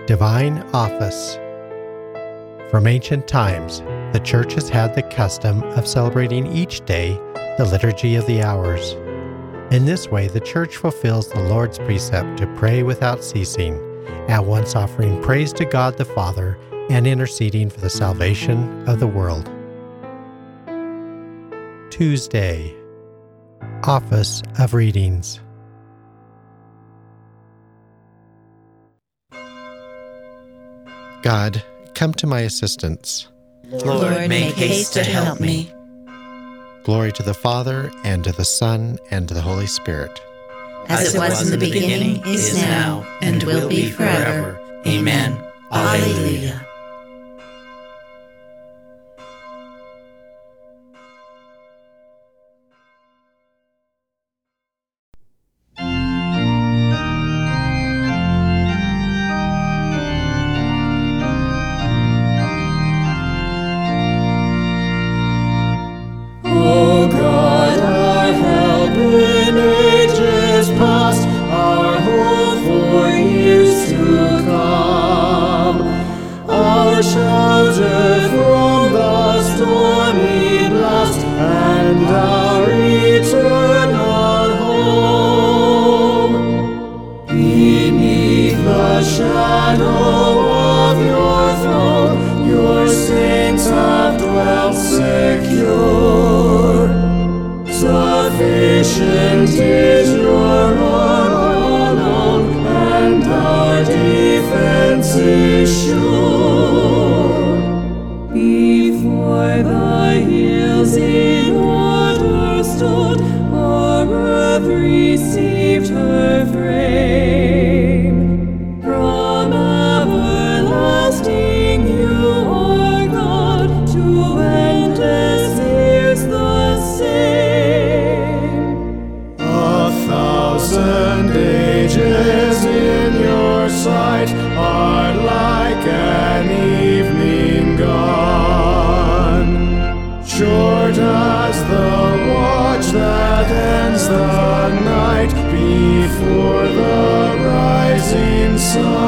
Divine Office. From ancient times, the Church has had the custom of celebrating each day the Liturgy of the Hours. In this way, the Church fulfills the Lord's precept to pray without ceasing, at once offering praise to God the Father and interceding for the salvation of the world. Tuesday, Office of Readings. God, come to my assistance. Lord, make haste to help me. Glory to the Father, and to the Son, and to the Holy Spirit. As it was in the beginning, is now, and will be forever. Amen. Alleluia. O God, our help in ages past, our hope for years to come, our shelter from the stormy blast, and our eternal home. Beneath the shadow of your throne, your saints have dwelt secure. Sufficient is your arm alone, and our defense is sure. Before the hills in order stood, our earth received her frame. From everlasting you are God, to endless years the same. 1,000 ages in your sight are like an evening gone, short as the watch that ends the night before the rising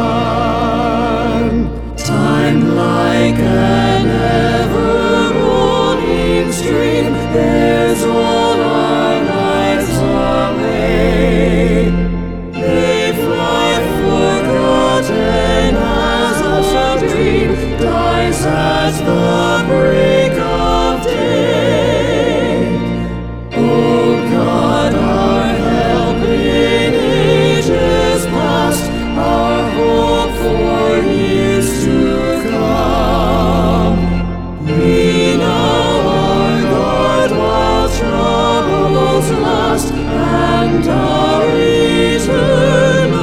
sun. Time like an ever-rolling stream bears all our lives away. They fly forgotten as a dream dies at the break of day. O God, our help in ages past, our hope for years to come. Lean our God while troubles last, and our eternal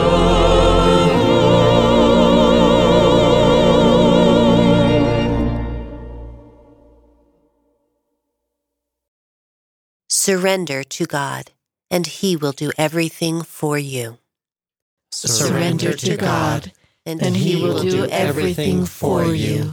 Surrender to God, and He will do everything for you. Surrender to God, and He will do everything for you.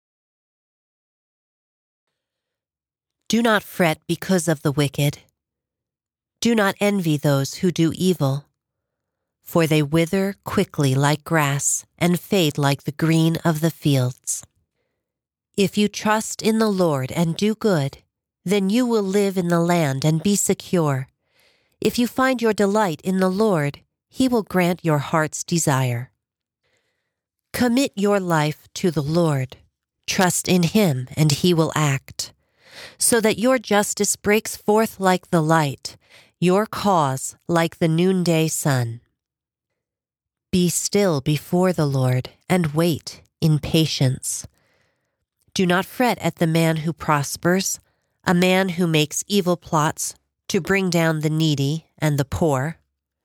Do not fret because of the wicked. Do not envy those who do evil, for they wither quickly like grass and fade like the green of the fields. If you trust in the Lord and do good, then you will live in the land and be secure. If you find your delight in the Lord, He will grant your heart's desire. Commit your life to the Lord. Trust in Him, and He will act, so that your justice breaks forth like the light, your cause like the noonday sun. Be still before the Lord and wait in patience. Do not fret at the man who prospers, a man who makes evil plots to bring down the needy and the poor.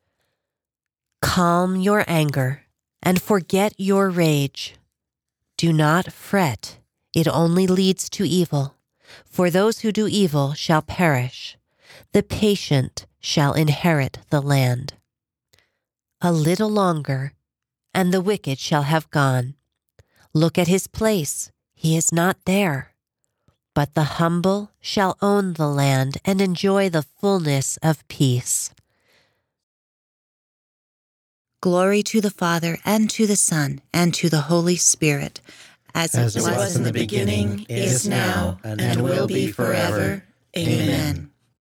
Calm your anger and forget your rage. Do not fret, it only leads to evil. For those who do evil shall perish. The patient shall inherit the land. A little longer, and the wicked shall have gone. Look at his place, he is not there. But the humble shall own the land and enjoy the fullness of peace. Glory to the Father, and to the Son, and to the Holy Spirit, as it was in the beginning, is now, and will be forever. Amen.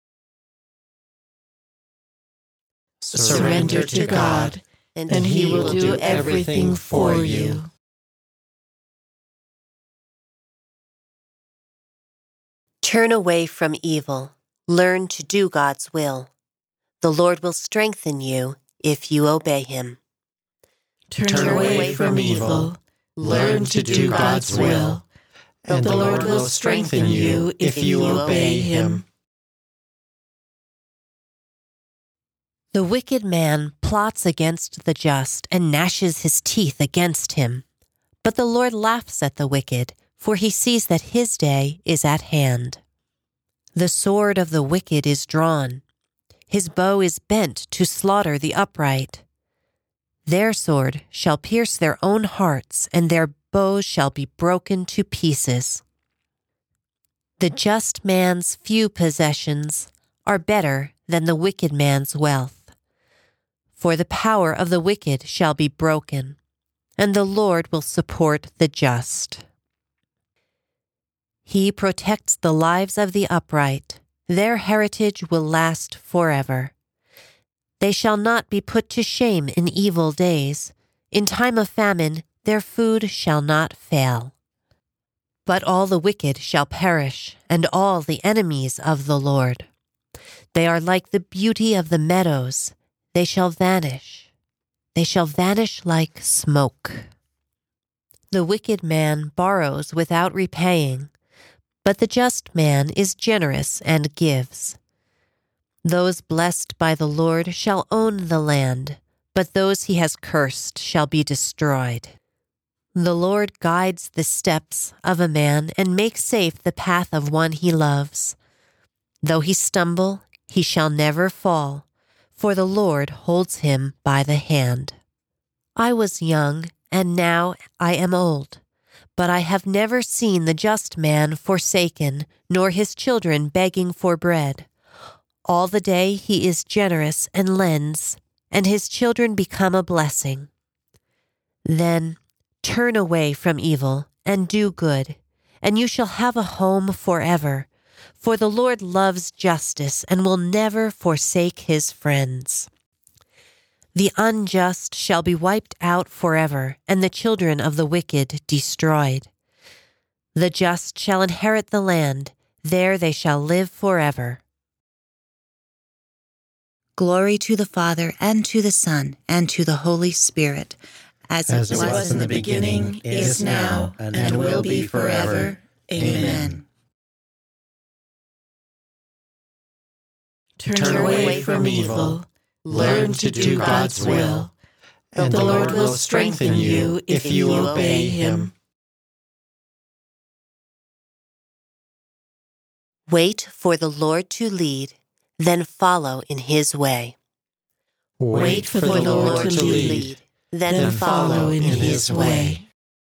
Surrender to God, and He will do everything for you. Turn away from evil. Learn to do God's will. The Lord will strengthen you if you obey Him. Turn away from evil. Learn to do God's will. And the Lord will strengthen you if you obey Him. The wicked man plots against the just and gnashes his teeth against him. But the Lord laughs at the wicked, for He sees that his day is at hand. The sword of the wicked is drawn. His bow is bent to slaughter the upright. Their sword shall pierce their own hearts, and their bows shall be broken to pieces. The just man's few possessions are better than the wicked man's wealth. For the power of the wicked shall be broken, and the Lord will support the just. He protects the lives of the upright. Their heritage will last forever. They shall not be put to shame in evil days. In time of famine, their food shall not fail. But all the wicked shall perish, and all the enemies of the Lord. They are like the beauty of the meadows. They shall vanish. They shall vanish like smoke. The wicked man borrows without repaying, but the just man is generous and gives. Those blessed by the Lord shall own the land, but those He has cursed shall be destroyed. The Lord guides the steps of a man and makes safe the path of one he loves. Though he stumble, he shall never fall, for the Lord holds him by the hand. I was young, and now I am old, but I have never seen the just man forsaken, nor his children begging for bread. All the day he is generous and lends, and his children become a blessing. Then turn away from evil and do good, and you shall have a home forever. For the Lord loves justice and will never forsake His friends. The unjust shall be wiped out forever, and the children of the wicked destroyed. The just shall inherit the land, there they shall live forever. Glory to the Father, and to the Son, and to the Holy Spirit, as it was in the beginning, is now, and will be forever. Amen. Turn away from evil. Learn to do God's will, and the Lord will strengthen you if you obey Him. Wait for the Lord to lead, then follow in His way. Wait for the Lord to lead, then follow in His way.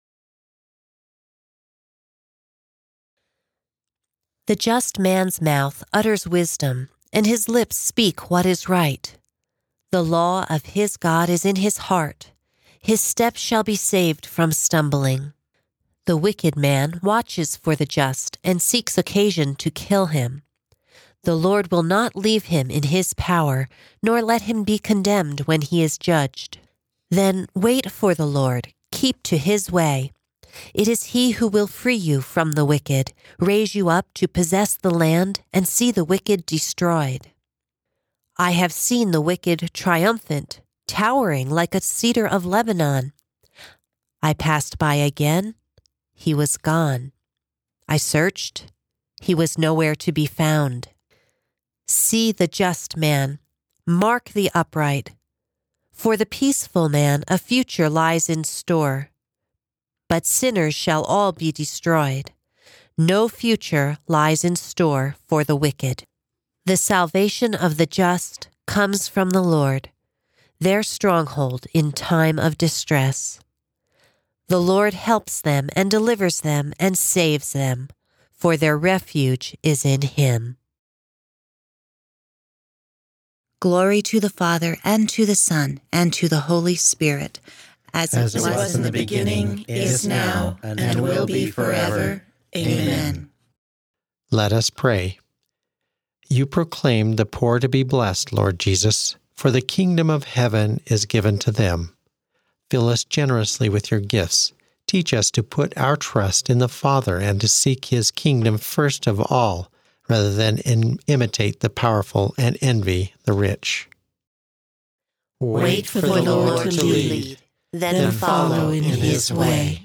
The just man's mouth utters wisdom, and his lips speak what is right. The law of his God is in his heart. His steps shall be saved from stumbling. The wicked man watches for the just and seeks occasion to kill him. The Lord will not leave him in his power, nor let him be condemned when he is judged. Then wait for the Lord, keep to His way. It is He who will free you from the wicked, raise you up to possess the land, and see the wicked destroyed. I have seen the wicked triumphant, towering like a cedar of Lebanon. I passed by again, he was gone. I searched, he was nowhere to be found. See the just man, mark the upright. For the peaceful man a future lies in store. But sinners shall all be destroyed. No future lies in store for the wicked. The salvation of the just comes from the Lord, their stronghold in time of distress. The Lord helps them and delivers them and saves them, for their refuge is in Him. Glory to the Father, and to the Son, and to the Holy Spirit, as it was in the beginning, is now, and will be forever. Amen. Let us pray. You proclaimed the poor to be blessed, Lord Jesus, for the kingdom of heaven is given to them. Fill us generously with your gifts. Teach us to put our trust in the Father and to seek his kingdom first of all, rather than imitate the powerful and envy the rich. Wait for the Lord to lead, then follow in his way.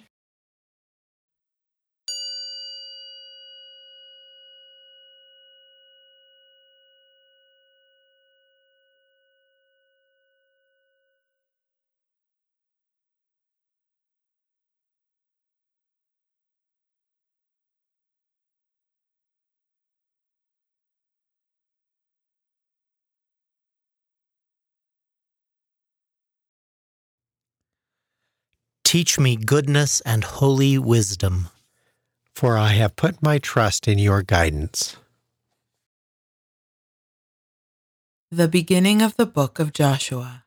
Teach me goodness and holy wisdom, For I have put my trust in your guidance. The beginning of the book of Joshua.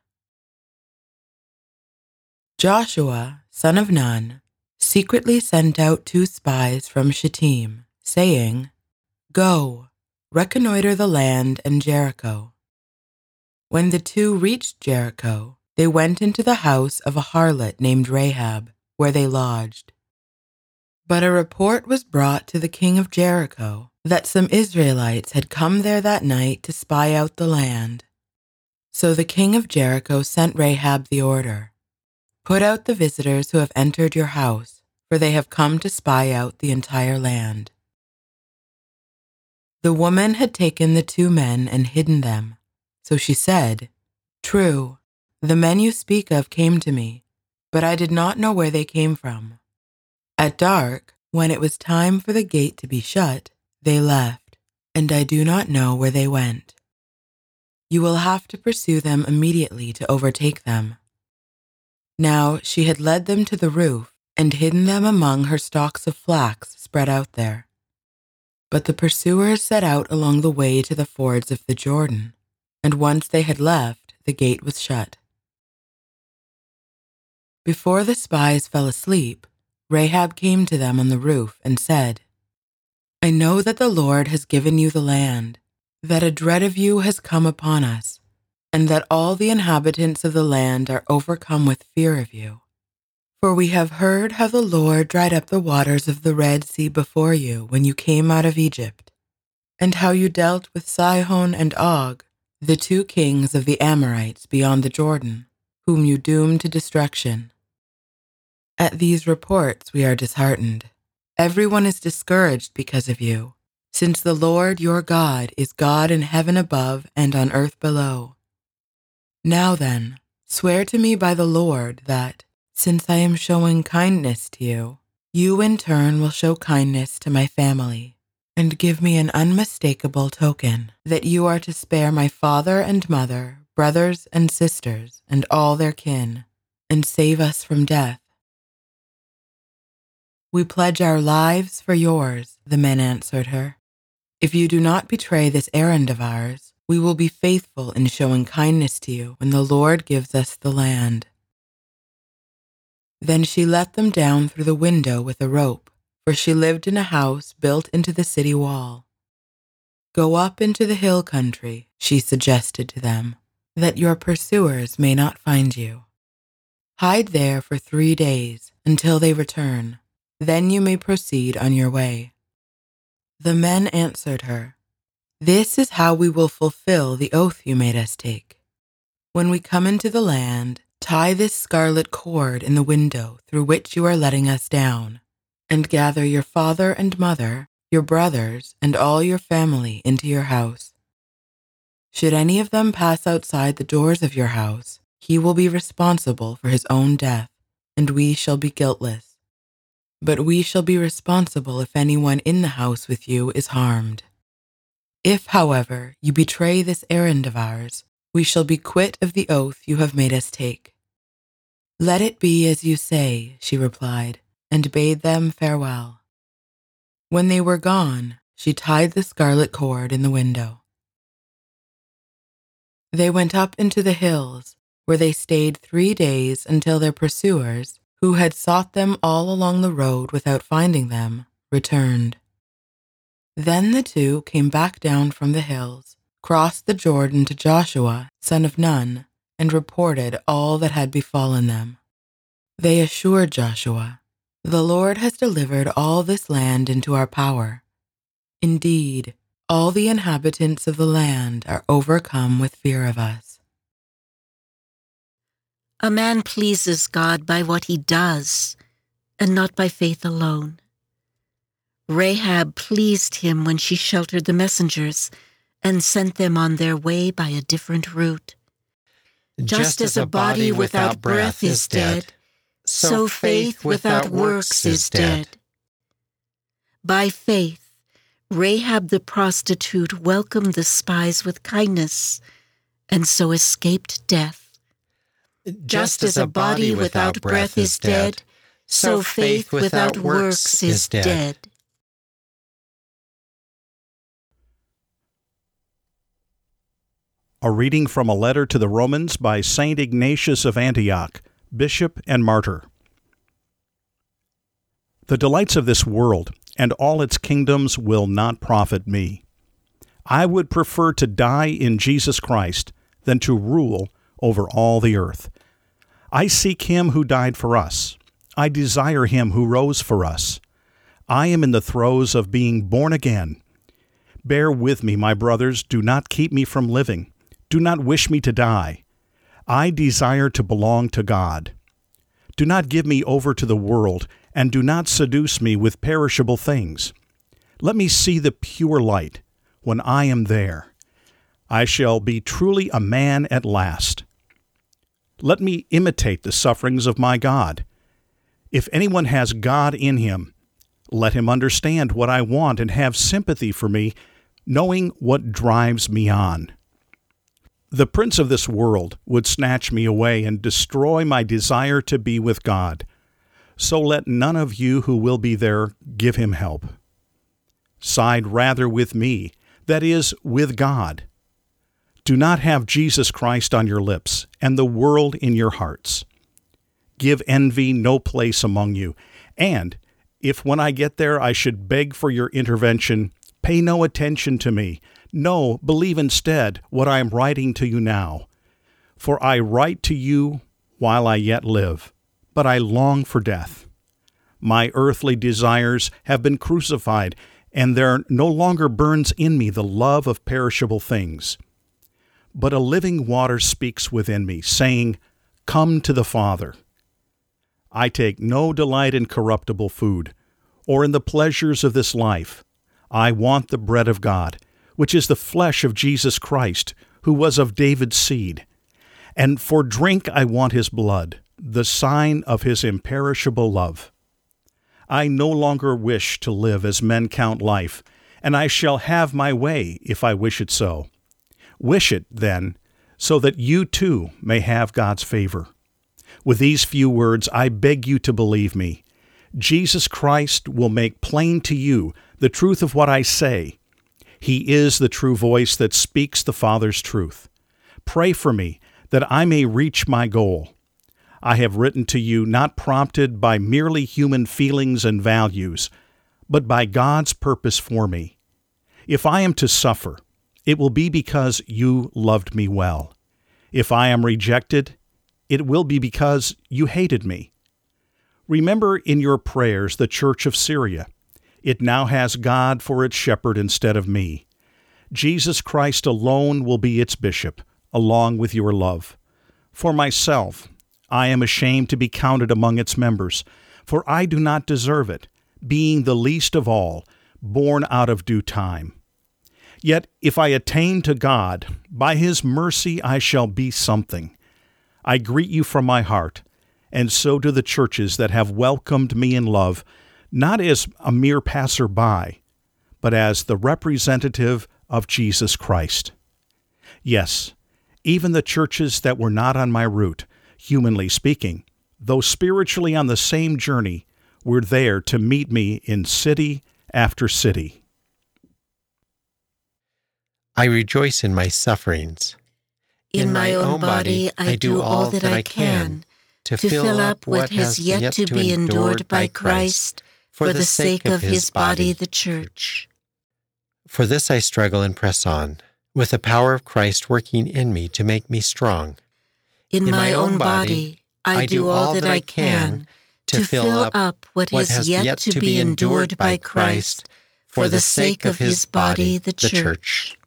Joshua, son of Nun, secretly sent out 2 spies from Shittim, saying, "Go, reconnoiter the land and Jericho." When the 2 reached Jericho, they went into the house of a harlot named Rahab, where they lodged. But a report was brought to the king of Jericho that some Israelites had come there that night to spy out the land. So the king of Jericho sent Rahab the order, "Put out the visitors who have entered your house, for they have come to spy out the entire land." The woman had taken the 2 men and hidden them, so she said, "True, the men you speak of came to me, but I did not know where they came from. At dark, when it was time for the gate to be shut, they left, and I do not know where they went. You will have to pursue them immediately to overtake them." Now she had led them to the roof and hidden them among her stalks of flax spread out there. But the pursuers set out along the way to the fords of the Jordan, and once they had left, the gate was shut. Before the spies fell asleep, Rahab came to them on the roof and said, "I know that the Lord has given you the land, that a dread of you has come upon us, and that all the inhabitants of the land are overcome with fear of you. For we have heard how the Lord dried up the waters of the Red Sea before you when you came out of Egypt, and how you dealt with Sihon and Og, the 2 kings of the Amorites beyond the Jordan, whom you doomed to destruction. At these reports we are disheartened. Everyone is discouraged because of you, since the Lord your God is God in heaven above and on earth below. Now then, swear to me by the Lord that, since I am showing kindness to you, you in turn will show kindness to my family, and give me an unmistakable token that you are to spare my father and mother, brothers and sisters, and all their kin, and save us from death." "We pledge our lives for yours," the men answered her. "If you do not betray this errand of ours, we will be faithful in showing kindness to you when the Lord gives us the land." Then she let them down through the window with a rope, for she lived in a house built into the city wall. "Go up into the hill country," she suggested to them, "that your pursuers may not find you. Hide there for 3 days until they return. Then you may proceed on your way." The men answered her, "This is how we will fulfill the oath you made us take. When we come into the land, tie this scarlet cord in the window through which you are letting us down, and gather your father and mother, your brothers, and all your family into your house. Should any of them pass outside the doors of your house, he will be responsible for his own death, and we shall be guiltless. But we shall be responsible if anyone in the house with you is harmed. If, however, you betray this errand of ours, we shall be quit of the oath you have made us take." "Let it be as you say," she replied, and bade them farewell. When they were gone, she tied the scarlet cord in the window. They went up into the hills, where they stayed 3 days until their pursuers, who had sought them all along the road without finding them, returned. Then the two came back down from the hills, crossed the Jordan to Joshua, son of Nun, and reported all that had befallen them. They assured Joshua, "The Lord has delivered all this land into our power. Indeed, all the inhabitants of the land are overcome with fear of us." A man pleases God by what he does, and not by faith alone. Rahab pleased him when she sheltered the messengers and sent them on their way by a different route. Just as a body without breath is dead, so faith without works is dead. By faith, Rahab the prostitute welcomed the spies with kindness, and so escaped death. Just as a body without breath is dead, so faith without works is dead. A reading from a letter to the Romans by St. Ignatius of Antioch, bishop and martyr. The delights of this world and all its kingdoms will not profit me. I would prefer to die in Jesus Christ than to rule over all the earth. I seek him who died for us. I desire him who rose for us. I am in the throes of being born again. Bear with me, my brothers. Do not keep me from living. Do not wish me to die. I desire to belong to God. Do not give me over to the world, and do not seduce me with perishable things. Let me see the pure light. When I am there, I shall be truly a man at last. Let me imitate the sufferings of my God. If anyone has God in him, let him understand what I want and have sympathy for me, knowing what drives me on. The prince of this world would snatch me away and destroy my desire to be with God. So let none of you who will be there give him help. Side rather with me, that is, with God. Do not have Jesus Christ on your lips and the world in your hearts. Give envy no place among you, and if when I get there I should beg for your intervention, pay no attention to me. No, believe instead what I am writing to you now. For I write to you while I yet live, but I long for death. My earthly desires have been crucified, and there no longer burns in me the love of perishable things. But a living water speaks within me, saying, "Come to the Father." I take no delight in corruptible food, or in the pleasures of this life. I want the bread of God, which is the flesh of Jesus Christ, who was of David's seed. And for drink I want his blood, the sign of his imperishable love. I no longer wish to live as men count life, and I shall have my way if I wish it so. Wish it, then, so that you too may have God's favor. With these few words, I beg you to believe me. Jesus Christ will make plain to you the truth of what I say. He is the true voice that speaks the Father's truth. Pray for me that I may reach my goal. I have written to you not prompted by merely human feelings and values, but by God's purpose for me. If I am to suffer, it will be because you loved me well. If I am rejected, it will be because you hated me. Remember in your prayers the Church of Syria. It now has God for its shepherd instead of me. Jesus Christ alone will be its bishop, along with your love. For myself, I am ashamed to be counted among its members, for I do not deserve it, being the least of all, born out of due time. Yet if I attain to God, by his mercy I shall be something. I greet you from my heart, and so do the churches that have welcomed me in love, not as a mere passer-by, but as the representative of Jesus Christ. Yes, even the churches that were not on my route, humanly speaking, though spiritually on the same journey, were there to meet me in city after city. I rejoice in my sufferings. In my own body I do all that I can to fill up what has yet to be endured by Christ for the sake of his body, the Church. For this I struggle and press on, with the power of Christ working in me to make me strong. In my own body I do all that I can to fill up what has yet to be endured by Christ for the sake of his body, the Church.